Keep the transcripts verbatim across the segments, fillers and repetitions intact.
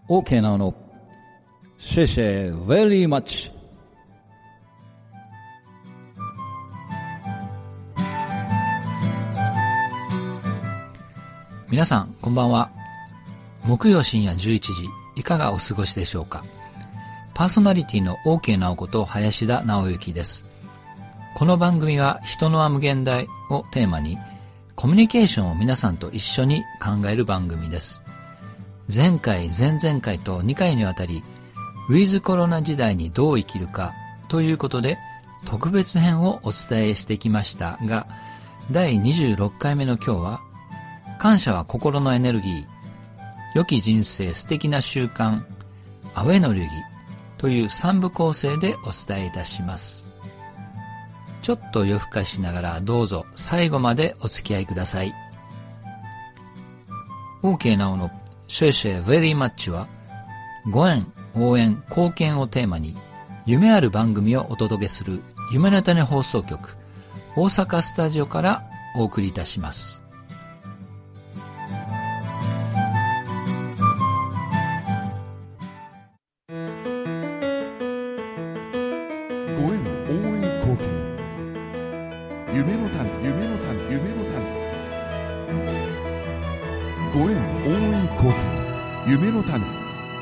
OK なのシェシェ very much。 皆さんこんばんは。木曜深夜じゅういちじ、いかがお過ごしでしょうか。パーソナリティの OK 直子と林田直之です。この番組は人のは無限大をテーマにコミュニケーションを皆さんと一緒に考える番組です。前回前々回とにかいにわたりウィズコロナ時代にどう生きるかということで特別編をお伝えしてきましたが、だいにじゅうろっかいめの今日は感謝は心のエネルギー、良き人生素敵な習慣、アウェの流儀というさんぶ構成でお伝えいたします。ちょっと夜更かしながらどうぞ最後までお付き合いください。 OK なおのシェシェ very much はご縁、応援、貢献をテーマに夢ある番組をお届けする夢の種放送局大阪スタジオからお送りいたします。 ご縁、応援、貢献、夢の種、夢の種、夢の種。ご縁、応援、貢献、夢の種。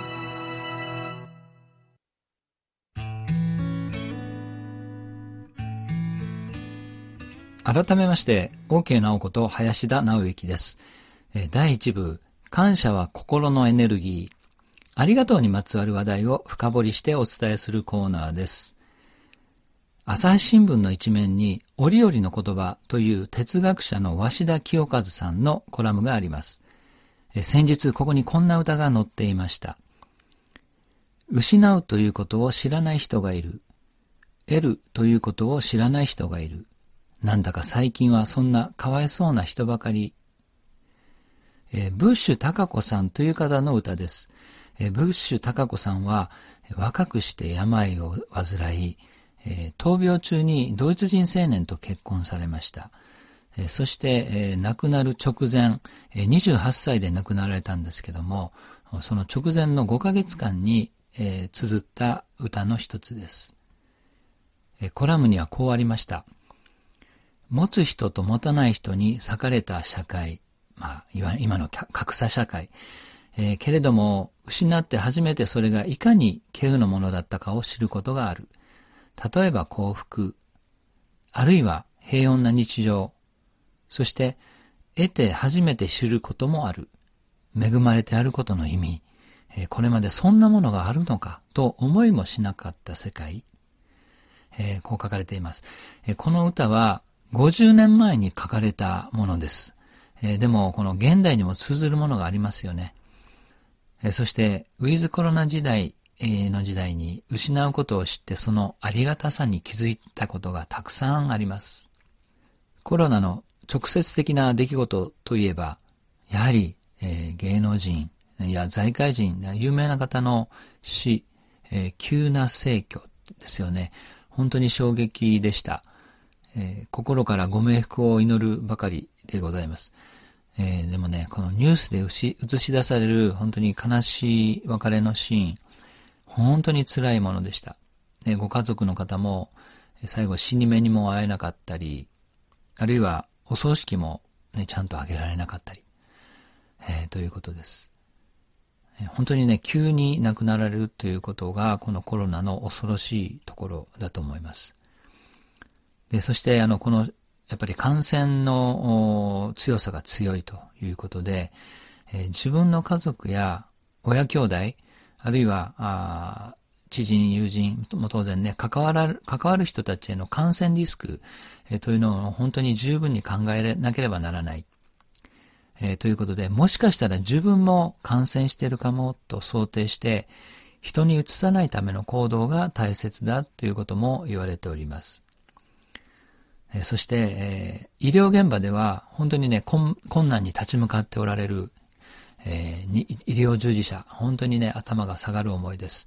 改めまして OK 直子と林田直之です。だいいち部、感謝は心のエネルギー、ありがとうにまつわる話題を深掘りしてお伝えするコーナーです。朝日新聞の一面に折々の言葉という哲学者の鷲田清和さんのコラムがあります。先日ここにこんな歌が載っていました。失うということを知らない人がいる。得るということを知らない人がいる。なんだか最近はそんなかわいそうな人ばかり。えー、ブッシュ高子さんという方の歌です。えー、ブッシュ高子さんは若くして病を患い、えー、闘病中にドイツ人青年と結婚されました。えー、そして、えー、亡くなる直前、えー、にじゅうはっさいで亡くなられたんですけども、その直前のごかげつかんに、えー、綴った歌の一つです。えー、コラムにはこうありました。持つ人と持たない人に裂かれた社会、まあ、今の格差社会、えー、けれども失って初めてそれがいかに稀有のものだったかを知ることがある。例えば幸福、あるいは平穏な日常、そして得て初めて知ることもある。恵まれてあることの意味、えー、これまでそんなものがあるのかと思いもしなかった世界、えー、こう書かれています。えー、この歌はごじゅうねんまえに書かれたものです。えー、でもこの現代にも通ずるものがありますよね。えー、そしてウィズコロナ時代の時代に失うことを知ってそのありがたさに気づいたことがたくさんあります。コロナの直接的な出来事といえば、やはり、えー、芸能人や財界人、有名な方の死、えー、急な逝去ですよね。本当に衝撃でした。えー、心からご冥福を祈るばかりでございます。えー、でもね、このニュースで映し、映し出される本当に悲しい別れのシーン、本当に辛いものでした。ね、ご家族の方も最後死に目にも会えなかったり、あるいはお葬式も、ね、ちゃんと挙げられなかったり、えー、ということです。えー、本当にね、急に亡くなられるということがこのコロナの恐ろしいところだと思います。で、そしてあのこのやっぱり感染の強さが強いということで、えー、自分の家族や親兄弟、あるいはあ知人友人も当然ね関わら関わる人たちへの感染リスク、えー、というのを本当に十分に考えなければならない、えー、ということで、もしかしたら自分も感染しているかもと想定して人にうつさないための行動が大切だということも言われております。そして、えー、医療現場では本当にね、困難に立ち向かっておられる、えー、医療従事者、本当にね、頭が下がる思いです。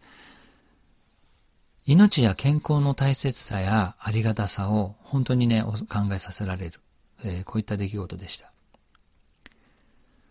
命や健康の大切さやありがたさを本当にね、考えさせられる、えー、こういった出来事でした。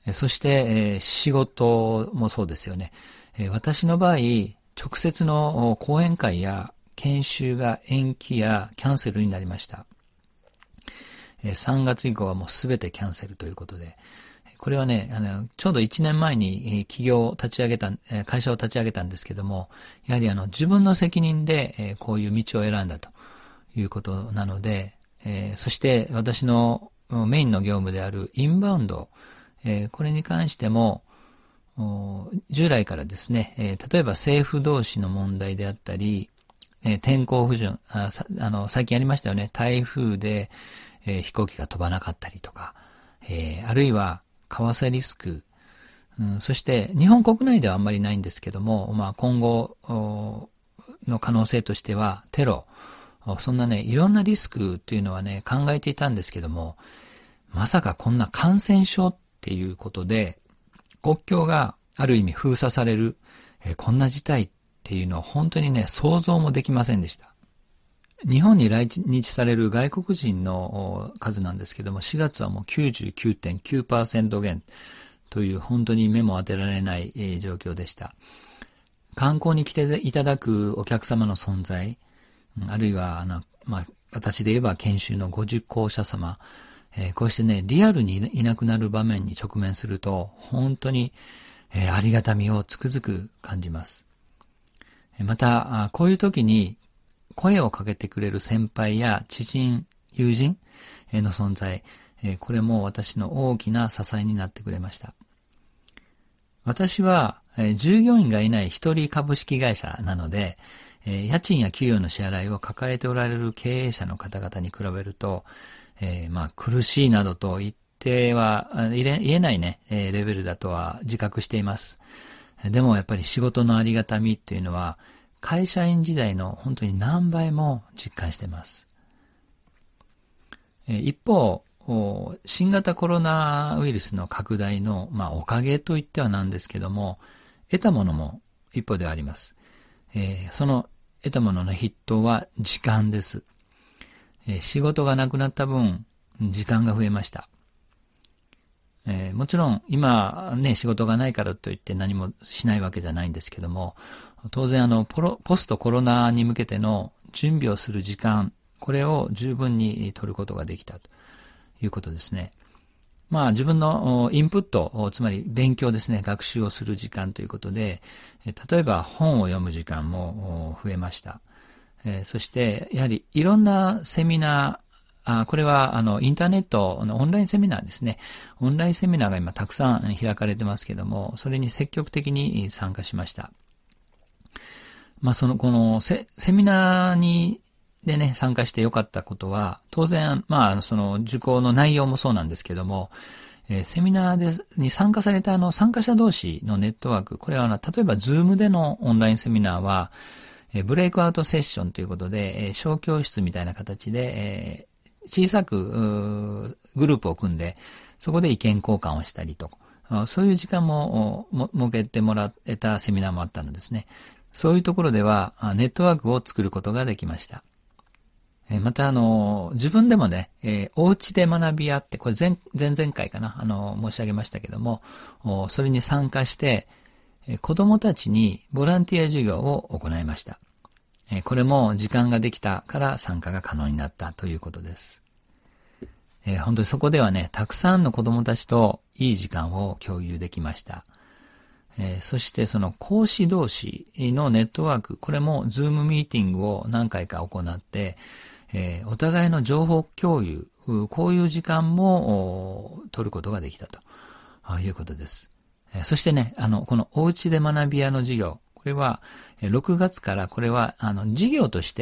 そして、えー、仕事もそうですよね。えー、私の場合、直接の講演会や研修が延期やキャンセルになりました。えー、さんがつ以降はもうすべてキャンセルということで、これはね、あの、ちょうどいちねんまえに企業を立ち上げた、会社を立ち上げたんですけども、やはりあの、自分の責任でこういう道を選んだということなので、えー、そして私のメインの業務であるインバウンド、えー、これに関しても、従来からですね、えー、例えば政府同士の問題であったり、えー、天候不順、あ、あの、最近ありましたよね、台風で、えー、飛行機が飛ばなかったりとか、えー、あるいは為替リスク、うん、そして日本国内ではあんまりないんですけども、まあ今後の可能性としてはテロ、そんなね、いろんなリスクっていうのはね、考えていたんですけども、まさかこんな感染症っていうことで、国境がある意味封鎖される、えー、こんな事態っていうのは本当にね、想像もできませんでした。日本に来日される外国人の数なんですけども、しがつはもう きゅうじゅうきゅうてんきゅうパーセント 減という本当に目も当てられない、えー、状況でした。観光に来ていただくお客様の存在、あるいは、あの、まあ、私で言えば研修のご受講者様、えー、こうしてね、リアルにいなくなる場面に直面すると、本当に、えー、ありがたみをつくづく感じます。また、こういう時に声をかけてくれる先輩や知人、友人の存在、えー、これも私の大きな支えになってくれました。私は、えー、従業員がいない一人株式会社なので、えー、家賃や給与の支払いを抱えておられる経営者の方々に比べると、えー、まあ苦しいなどと言っては言えないね、えー、レベルだとは自覚しています。でもやっぱり仕事のありがたみっていうのは会社員時代の本当に何倍も実感しています。えー、一方、新型コロナウイルスの拡大の、まあ、おかげと言ってはなんですけども、得たものも一方ではあります。えー、その得たものの筆頭は時間です。えー、仕事がなくなった分、時間が増えました。えー、もちろん今ね、仕事がないからといって何もしないわけじゃないんですけども、当然あのポロ、ポストコロナに向けての準備をする時間、これを十分に取ることができたということですね。まあ自分のインプット、つまり勉強ですね、学習をする時間ということで、例えば本を読む時間も増えました。えー、そしてやはりいろんなセミナー、あこれはあのインターネットのオンラインセミナーですね。オンラインセミナーが今たくさん開かれてますけども、それに積極的に参加しました。まあそのこのセ、セミナーにでね、参加してよかったことは、当然、まあ、その受講の内容もそうなんですけども、えー、セミナーでに参加されたあの参加者同士のネットワーク、これはあの例えばズームでのオンラインセミナーは、えー、ブレイクアウトセッションということで、えー、小教室みたいな形で、えー、小さくグループを組んで、そこで意見交換をしたりと、そういう時間も設けてもらえたセミナーもあったのですね。そういうところではネットワークを作ることができました。また、あの、自分でもね、えー、お家で学び屋って、これ前、前々回かな、あの、申し上げましたけども、それに参加して、えー、子供たちにボランティア授業を行いました。えー、これも時間ができたから参加が可能になったということです。えー、本当にそこではね、たくさんの子供たちといい時間を共有できました。えー、そしてその講師同士のネットワーク、これもズームミーティングを何回か行って、えー、お互いの情報共有、こういう時間も取ることができたということです。えー、そしてね、あの、このおうちで学び屋の授業、これはろくがつからこれはあの事業として、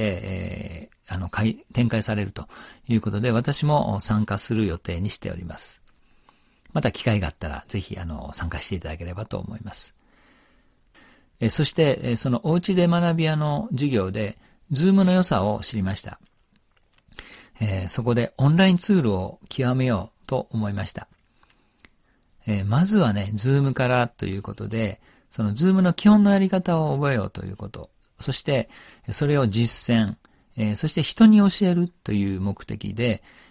えー、あの展開されるということで、私も参加する予定にしております。また機会があったらぜひあの参加していただければと思います。えー、そして、そのおうちで学び屋の授業で、ズームの良さを知りました。えー、そこでオンラインツールを極めようと思いました。えー、まずはね、ズームからということで、そのズームの基本のやり方を覚えようということ。そして、それを実践、えー、そして人に教えるという目的で、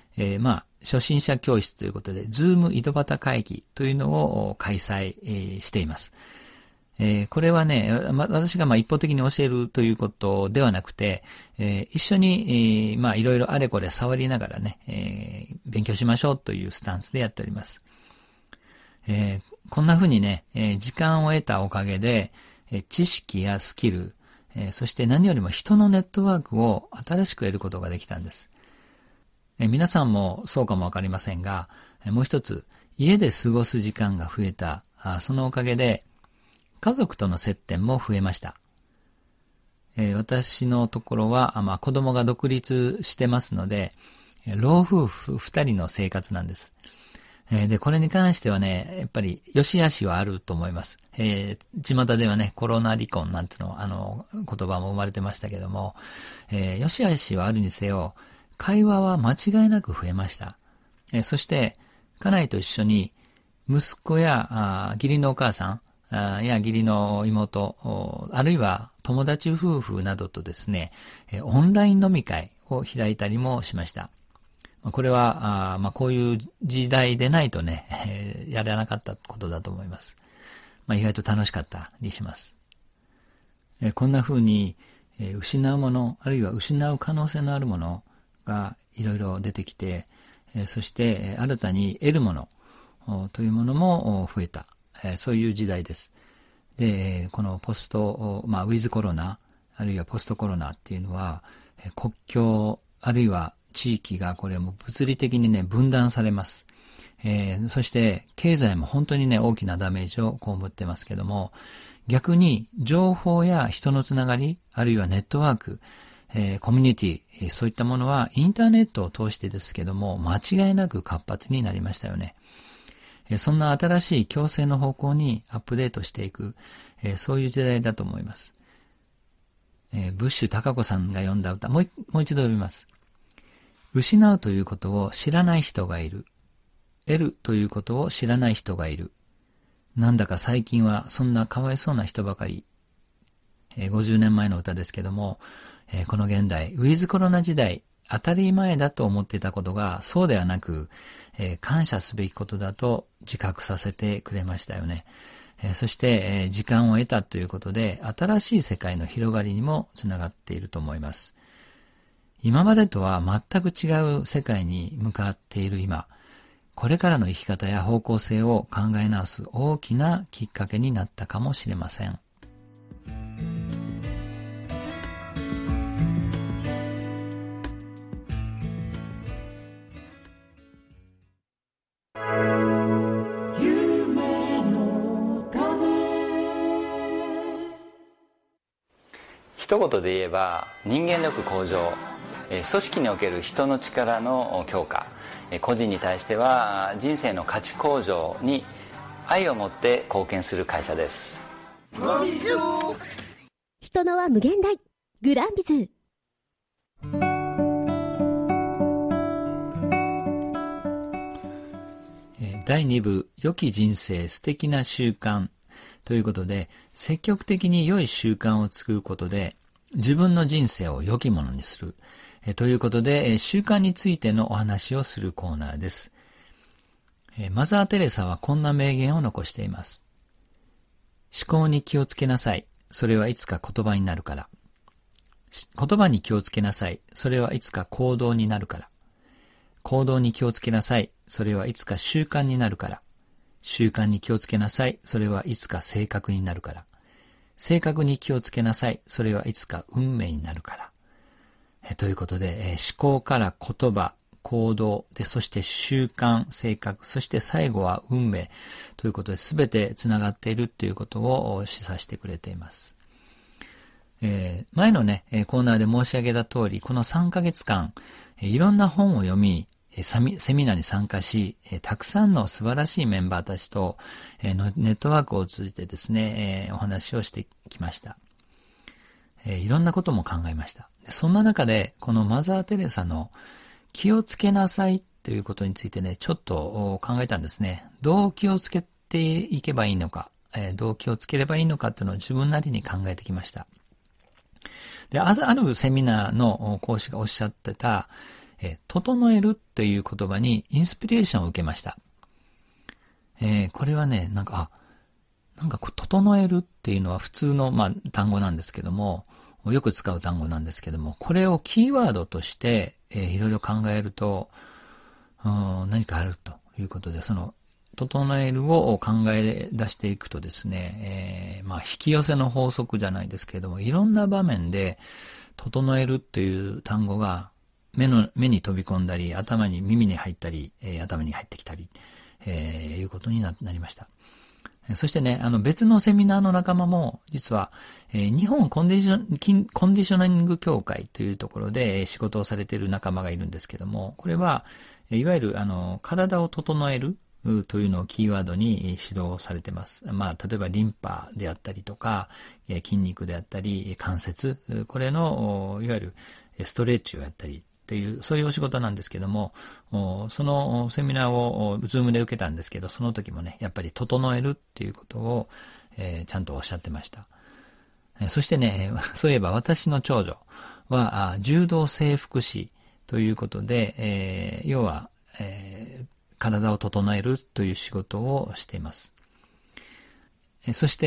えー、まあ、初心者教室ということで、ズーム井戸端会議というのを開催、えー、しています。えー、これはね、ま、私がまあ一方的に教えるということではなくて、えー、一緒に、えー、まあいろいろあれこれ触りながらね、えー、勉強しましょうというスタンスでやっております。えー、こんな風にね、えー、時間を得たおかげで、えー、知識やスキル、えー、そして何よりも人のネットワークを新しく得ることができたんです。えー、皆さんもそうかもわかりませんが、えー、もう一つ、家で過ごす時間が増えた、あそのおかげで、家族との接点も増えました。えー、私のところは、まあ、子供が独立してますので、老夫婦二人の生活なんです。えー、で、これに関してはね、やっぱり良し悪しはあると思います。えー、巷ではね、コロナ離婚なんての、あの、言葉も生まれてましたけども、えー、良し悪しはあるにせよ、会話は間違いなく増えました。えー、そして、家内と一緒に、息子や、あ義理のお母さん、や義理の妹、あるいは友達夫婦などとですね、オンライン飲み会を開いたりもしました。これは、まあ、こういう時代でないとね、やらなかったことだと思います。まあ、意外と楽しかったりします。こんな風に、失うもの、あるいは失う可能性のあるものがいろいろ出てきて、そして新たに得るものというものも増えた。そういう時代です。で、このポスト、まあ、ウィズコロナ、あるいはポストコロナっていうのは、国境、あるいは地域がこれも物理的にね、分断されます。えー、そして、経済も本当にね、大きなダメージを被ってますけども、逆に、情報や人のつながり、あるいはネットワーク、えー、コミュニティ、えー、そういったものは、インターネットを通してですけども、間違いなく活発になりましたよね。そんな新しい共生の方向にアップデートしていく、そういう時代だと思います。ブッシュ高子さんが読んだ歌、もう、もう一度読みます。失うということを知らない人がいる。得るということを知らない人がいる。なんだか最近はそんなかわいそうな人ばかり。ごじゅうねんまえの歌ですけども、この現代、ウィズコロナ時代、当たり前だと思っていたことがそうではなく、えー、感謝すべきことだと自覚させてくれましたよね。えー、そして、えー、時間を得たということで新しい世界の広がりにもつながっていると思います。今までとは全く違う世界に向かっている今、これからの生き方や方向性を考え直す大きなきっかけになったかもしれません。 一言で言えば人間力向上、組織における人の力の強化、個人に対しては人生の価値向上に愛を持って貢献する会社です。 人の輪無限大グランビズ。 だいに部、良き人生素敵な習慣ということで、積極的に良い習慣を作ることで自分の人生を良きものにするということで、習慣についてのお話をするコーナーです。マザー・テレサはこんな名言を残しています。思考に気をつけなさい。それはいつか言葉になるから。言葉に気をつけなさい。それはいつか行動になるから。行動に気をつけなさい。それはいつか習慣になるから。習慣に気をつけなさい。それはいつか性格になるから。性格に気をつけなさい。それはいつか運命になるから。えということで、え思考から言葉、行動で、そして習慣、性格、そして最後は運命ということで、すべてつながっているということを示唆してくれています。えー、前のね、コーナーで申し上げた通り、このさんかげつかん、いろんな本を読み、セミナーに参加し、たくさんの素晴らしいメンバーたちとネットワークを通じてですね、お話をしてきました。いろんなことも考えました。そんな中で、このマザー・テレサの気をつけなさいということについてね、ちょっと考えたんですね。どう気をつけていけばいいのか、どう気をつければいいのかっていうのを自分なりに考えてきました。で、あるセミナーの講師がおっしゃってた、 えー、整えるっていう言葉にインスピレーションを受けました。えー、これはね、なんか、あ、なんかこう、整えるっていうのは普通の、まあ、単語なんですけども、よく使う単語なんですけども、これをキーワードとして、えー、いろいろ考えると、うん、何かあるということで、その、整えるを考え出していくとですね、えー、まあ、引き寄せの法則じゃないですけれども、いろんな場面で、整えるっていう単語が、目の、目に飛び込んだり、頭に、耳に入ったり、えー、頭に入ってきたり、えー、いうことになりました。そしてね、あの別のセミナーの仲間も、実は、えー、日本コンディション、コンディショニング協会というところで仕事をされている仲間がいるんですけども、これは、いわゆる、あの、体を整えるというのをキーワードに指導されています。まあ、例えばリンパであったりとか、筋肉であったり、関節、これの、いわゆるストレッチをやったり、っていう、そういうお仕事なんですけども、そのセミナーをズームで受けたんですけど、その時もね、やっぱり整えるっていうことを、えー、ちゃんとおっしゃってました。そしてね、そういえば私の長女は、柔道整復師ということで、えー、要は、えー、体を整えるという仕事をしています。そして、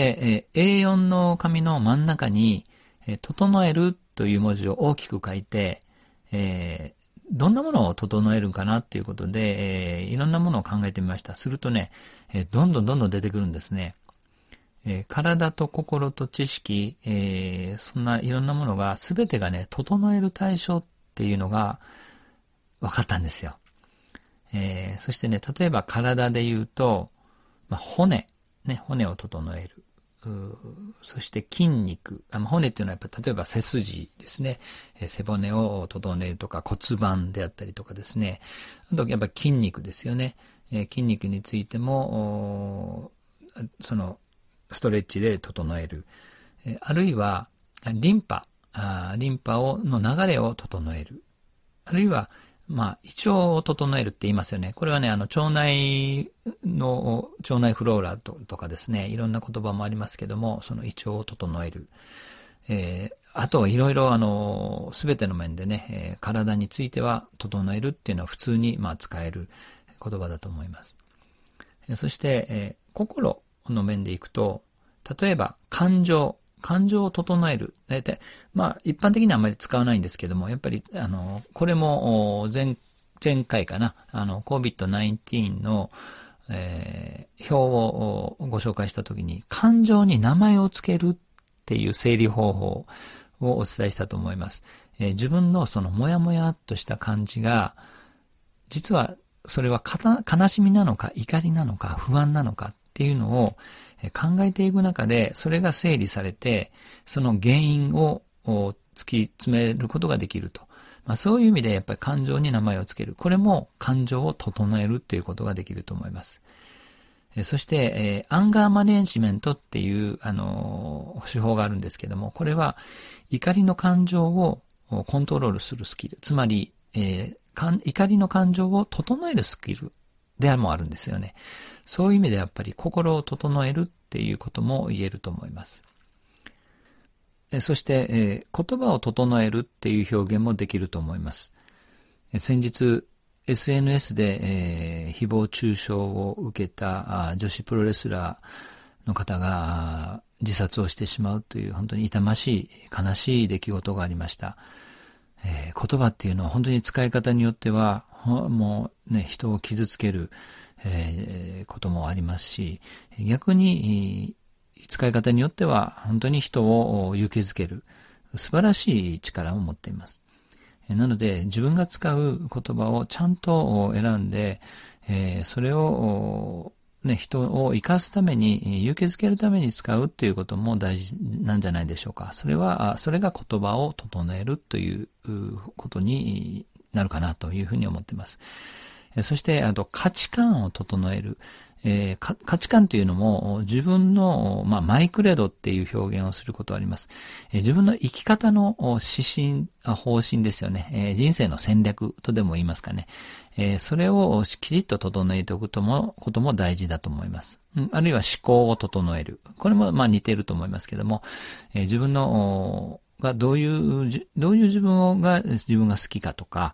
えー、エーよん の紙の真ん中に、えー、整えるという文字を大きく書いて、えー、どんなものを整えるかなっていうことで、えー、いろんなものを考えてみました。するとね、えー、どんどんどんどん出てくるんですね。えー、体と心と知識、えー、そんないろんなものが全てがね、整える対象っていうのが分かったんですよ。えー、そしてね、例えば体で言うと、まあ、骨、ね、骨を整える。そして筋肉、あの骨っていうのはやっぱ例えば背筋ですね、えー、背骨を整えるとか骨盤であったりとかですね、あとやっぱ筋肉ですよね、えー、筋肉についてもそのストレッチで整える、えー、あるいはリンパ、あリンパをの流れを整える、あるいはまあ、胃腸を整えるって言いますよね。これはね、あの、腸内の、腸内フローラと、とかですね、いろんな言葉もありますけども、その胃腸を整える。えー、あと、いろいろ、あの、すべての面でね、えー、体については整えるっていうのは普通に、まあ、使える言葉だと思います。えー、そして、えー、心の面でいくと、例えば、感情。感情を整える。大体、まあ、一般的にはあまり使わないんですけども、やっぱり、あの、これも、前、前回かな、あの、コービッドナインティーン の、えー、表をご紹介したときに、感情に名前をつけるっていう整理方法をお伝えしたと思います。えー、自分のそのもやもやっとした感じが、実は、それはかた悲しみなのか、怒りなのか、不安なのかっていうのを、考えていく中で、それが整理されて、その原因を突き詰めることができると。まあ、そういう意味でやっぱり感情に名前をつける。これも感情を整えるということができると思います。そして、えー、アンガーマネージメントっていう、あのー、手法があるんですけども、これは怒りの感情をコントロールするスキル。つまり、えー、怒りの感情を整えるスキルでもあるんですよね。そういう意味でやっぱり心を整えるっていうことも言えると思います。そして、えー、言葉を整えるっていう表現もできると思います。先日 エスエヌエス で、えー、誹謗中傷を受けたあ女子プロレスラーの方が自殺をしてしまうという本当に痛ましい悲しい出来事がありました。えー、言葉っていうのは本当に使い方によってはもうね、人を傷つける、えー、こともありますし、逆に使い方によっては本当に人を勇気づける素晴らしい力を持っています。なので自分が使う言葉をちゃんと選んで、えー、それをね、人を生かすために、勇気づけるために使うっていうことも大事なんじゃないでしょうか。それは、それが言葉を整えるということになるかなというふうに思っています。そして、あと価値観を整える。えー、価値観というのも自分の、まあ、マイクレドっていう表現をすることがあります。えー、自分の生き方の指針、方針ですよね。えー、人生の戦略とでも言いますかね。えー、それをきちっと整えておくことも、ことも大事だと思います。うん、あるいは思考を整える。これもまあ似ていると思いますけども、えー、自分のがどういう、どういう自分が、自分が好きかとか、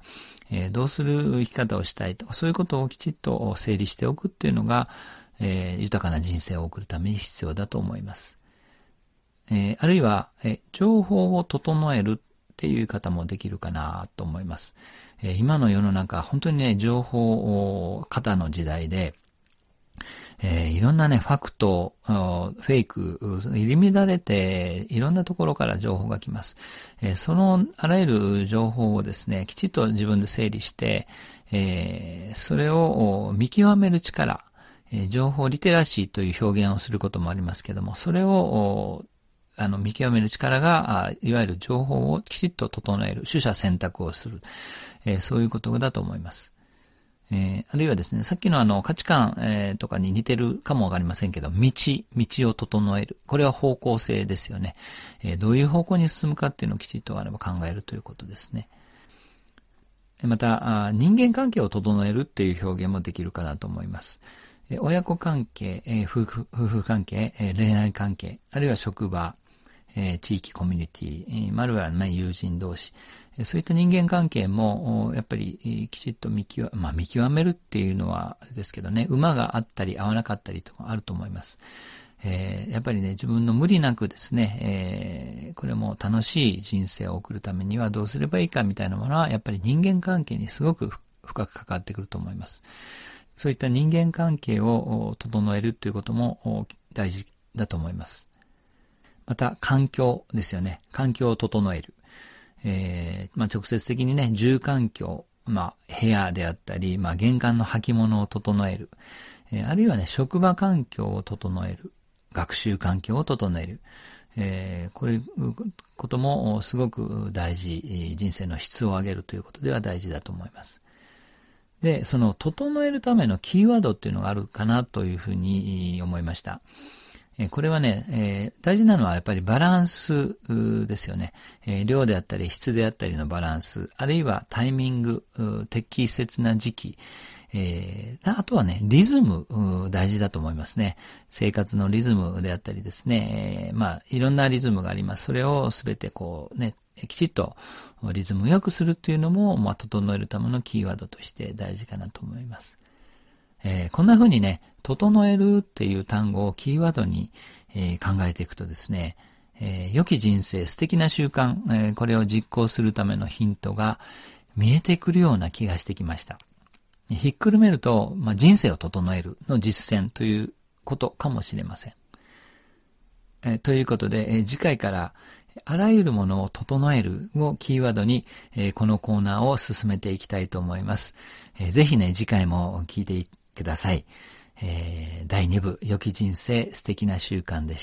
えー、どうする生き方をしたいとか、そういうことをきちっと整理しておくっていうのが、えー、豊かな人生を送るために必要だと思います。えー、あるいは、えー、情報を整えるっていう方もできるかなと思います。えー、今の世の中、本当にね、情報過多の時代で、えー、いろんなね、ファクト、フェイク、入り乱れて、いろんなところから情報が来ます。えー、そのあらゆる情報をですね、きちっと自分で整理して、えー、それを見極める力、えー、情報リテラシーという表現をすることもありますけども、それを、あの、見極める力が、いわゆる情報をきちっと整える、取捨選択をする、えー、そういうことだと思います。えー、あるいはですね、さっきのあの価値観、えー、とかに似てるかもわかりませんけど、道、道を整える。これは方向性ですよね。えー、どういう方向に進むかっていうのをきちっとあれば考えるということですね。また、人間関係を整えるっていう表現もできるかなと思います。えー、親子関係、えー、夫婦、夫婦関係、えー、恋愛関係、あるいは職場、えー、地域コミュニティ、えー、あるいは、ね、友人同士、そういった人間関係も、やっぱり、きちっと見極、まあ、見極めるっていうのは、あれですけどね、馬があったり合わなかったりとかあると思います。えー、やっぱりね、自分の無理なくですね、えー、これも楽しい人生を送るためにはどうすればいいかみたいなものは、やっぱり人間関係にすごく深く関わってくると思います。そういった人間関係を整えるということも大事だと思います。また、環境ですよね。環境を整える。えー、まあ、直接的にね、住環境、まあ、部屋であったり、まあ、玄関の履物を整える。えー、あるいはね、職場環境を整える。学習環境を整える。えー、こういうこともすごく大事、人生の質を上げるということでは大事だと思います。で、その整えるためのキーワードっていうのがあるかなというふうに思いました。これはね、えー、大事なのはやっぱりバランスですよね、えー。量であったり質であったりのバランス、あるいはタイミング、適切な時期、えー、あとはね、リズム大事だと思いますね。生活のリズムであったりですね、えー、まあいろんなリズムがあります。それをすべてこうね、きちっとリズムを良くするっていうのも、まあ整えるためのキーワードとして大事かなと思います。えー、こんな風にね、整えるっていう単語をキーワードに、えー、考えていくとですね、えー、良き人生、素敵な習慣、えー、これを実行するためのヒントが見えてくるような気がしてきました。ひっくるめると、まあ、人生を整えるの実践ということかもしれません。えー、ということで、えー、次回からあらゆるものを整えるをキーワードに、えー、このコーナーを進めていきたいと思います。えー、ぜひね、次回も聞いてください。えー、だいに部、良き人生素敵な習慣でした。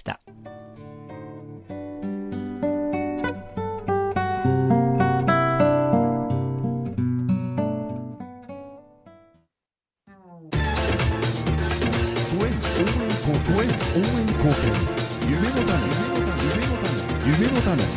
夢の種、夢の種、夢の種。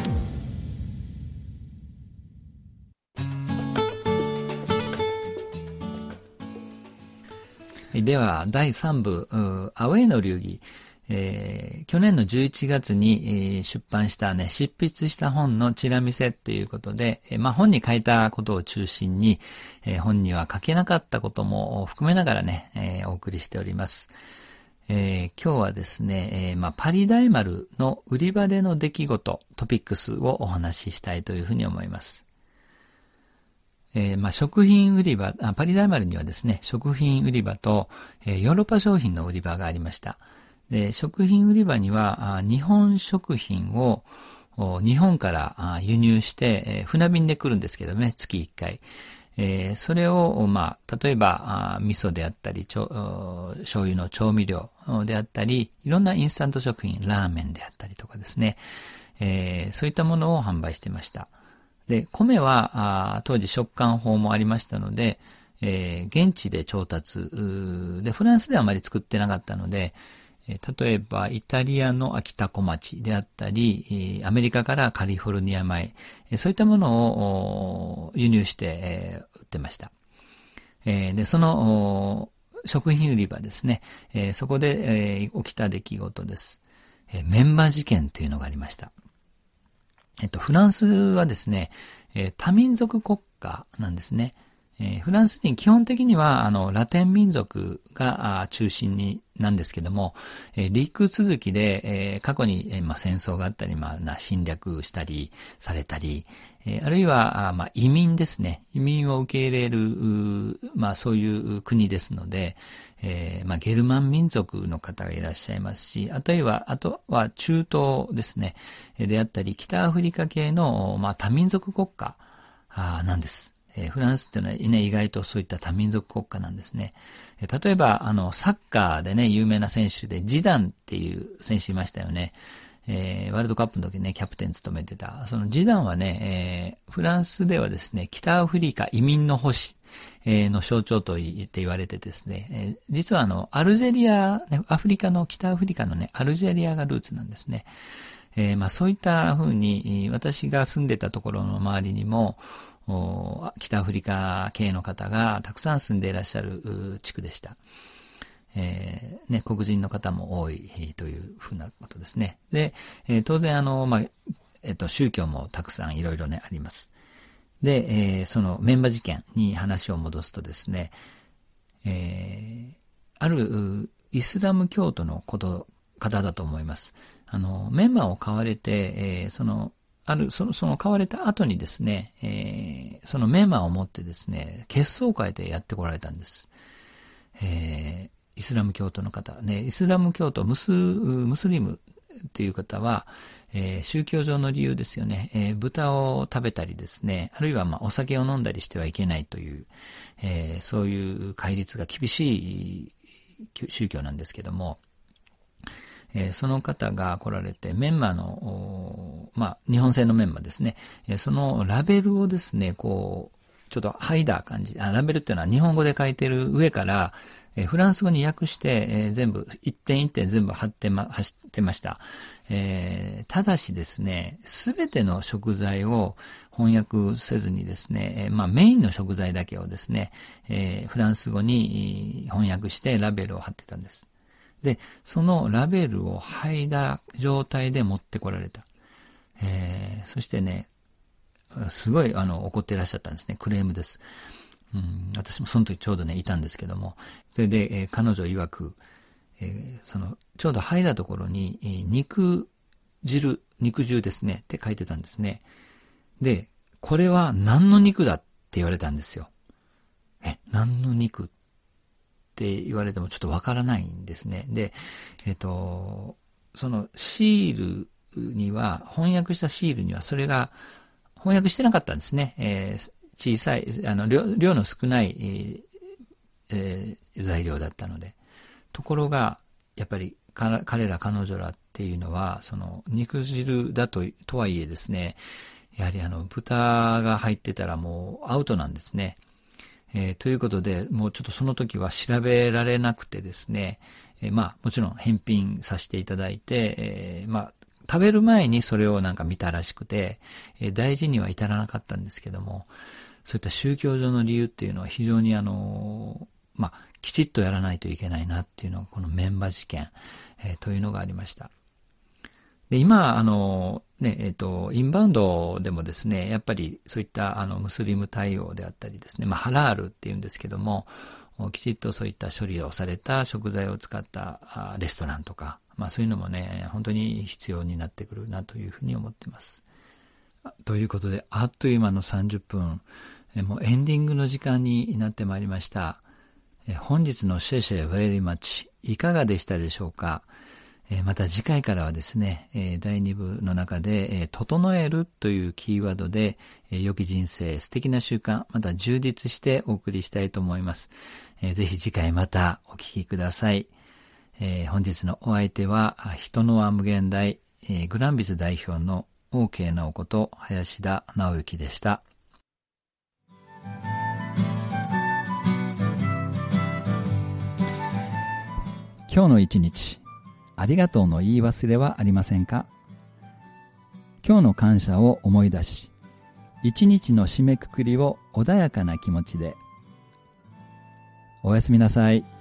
では、だいさん部、アウェイの流儀、えー、去年のじゅういちがつに、えー、出版したね、執筆した本のチラ見せっていうことで、えー、まあ本に書いたことを中心に、えー、本には書けなかったことも含めながらね、えー、お送りしております。えー、今日はですね、えー、まあパリ大丸の売り場での出来事、トピックスをお話ししたいというふうに思います。えー、まあ、食品売り場、あ、パリ大丸にはですね、食品売り場と、えー、ヨーロッパ商品の売り場がありました。で、食品売り場には、あ日本食品を日本からあ輸入して、えー、船便で来るんですけどね、月いっかい。えー、それを、まあ、例えば、あ味噌であったり、ちょ醤油の調味料であったり、いろんなインスタント食品、ラーメンであったりとかですね、えー、そういったものを販売してました。で、米は、あ当時食感法もありましたので、えー、現地で調達で、フランスではあまり作ってなかったので、えー、例えばイタリアの秋田小町であったり、アメリカからカリフォルニア米、えー、そういったものを輸入して、えー、売ってました。えー、で、その食品売り場ですね、えー、そこで、えー、起きた出来事です。えー、メンバ事件というのがありました。えっと、フランスはですね、えー、多民族国家なんですね。 えー、フランス人基本的にはあのラテン民族が中心になんですけども、えー、陸続きで、えー、過去に、えーまあ、戦争があったり、まあ、な侵略したりされたり、えー、あるいはあ、まあ、移民ですね。移民を受け入れる、まあ、そういう国ですので、えーまあ、ゲルマン民族の方がいらっしゃいますし、あとは、あとは中東ですね。であったり、北アフリカ系の、まあ、多民族国家なんです。えー、フランスっていうのはね、意外とそういった多民族国家なんですね。えー、例えば、あの、サッカーでね、有名な選手で、ジダンっていう選手いましたよね。えー、ワールドカップの時ね、キャプテン務めてた。そのジダンはね、えー、フランスではですね、北アフリカ移民の星、えー、の象徴と言って言われてですね、えー、実はあの、アルジェリア、ね、アフリカの、北アフリカのね、アルジェリアがルーツなんですね。えー、まあそういった風に、私が住んでたところの周りにも、北アフリカ系の方がたくさん住んでいらっしゃる地区でした。えー、ね、黒人の方も多いというふうなことですね。で、えー、当然あの、まあ、えっと、宗教もたくさんいろいろね、あります。で、えー、そのメンバ事件に話を戻すとですね、えー、あるイスラム教徒のこと、方だと思います。あの、メンバーを買われて、えー、その、ある、その、その買われた後にですね、えー、そのメンバーを持ってですね、結相会でやってこられたんです。えー、イスラム教徒の方、ね、イスラム教徒、ムス、ムスリムっていう方は、えー、宗教上の理由ですよね、えー、豚を食べたりですね、あるいはまあお酒を飲んだりしてはいけないという、えー、そういう戒律が厳しい宗教なんですけども、えー、その方が来られて、メンマの、まあ、日本製のメンマですね、えー、そのラベルをですね、こう、ちょっと剥いだ感じ、あ、ラベルっていうのは日本語で書いてる上から、えー、フランス語に訳して、えー、全部、一点一点全部貼ってま、貼ってました。えー、ただしですね、すべての食材を翻訳せずにですね、えー、まあメインの食材だけをですね、えー、フランス語に翻訳してラベルを貼ってたんです。で、そのラベルを剥いだ状態で持ってこられた。えー、そしてね、すごいあの怒っていらっしゃったんですね。クレームです。うん、私もその時ちょうどね、いたんですけども。それで、えー、彼女曰く、えー、その、ちょうど剥いだところに、えー、肉汁、肉汁ですね、って書いてたんですね。で、これは何の肉だって言われたんですよ。え、何の肉って言われてもちょっとわからないんですね。で、えっと、そのシールには、翻訳したシールにはそれが翻訳してなかったんですね。えー、小さい、あの、量、量の少ない、えー、材料だったので。ところが、やっぱり彼ら彼女らっていうのは、その肉汁だと、とはいえですね、やはりあの、豚が入ってたらもうアウトなんですね。えー、ということで、もうちょっとその時は調べられなくてですね、えー、まあもちろん返品させていただいて、えー、まあ食べる前にそれをなんか見たらしくて、えー、大事には至らなかったんですけども、そういった宗教上の理由っていうのは非常にあの、まあきちっとやらないといけないなっていうのがこのメンバ事件、えー、というのがありました。で、今、あの、ね、えっと、インバウンドでもですね、やっぱりそういったあのムスリム対応であったりですね、まあハラールっていうんですけども、きちっとそういった処理をされた食材を使ったレストランとか、まあそういうのもね、本当に必要になってくるなというふうに思っています。ということで、あっという間のさんじゅっぷん、もうエンディングの時間になってまいりました。本日のシェシェベリーマッチ、いかがでしたでしょうか。また次回からはですね、だいに部の中で、整えるというキーワードで、良き人生、素敵な習慣、また充実してお送りしたいと思います。ぜひ次回またお聞きください。本日のお相手は、人の輪無限大、グランビス代表の OK 直子と林田直之でした。今日の一日、ありがとうの言い忘れはありませんか？今日の感謝を思い出し、一日の締めくくりを穏やかな気持ちで。おやすみなさい。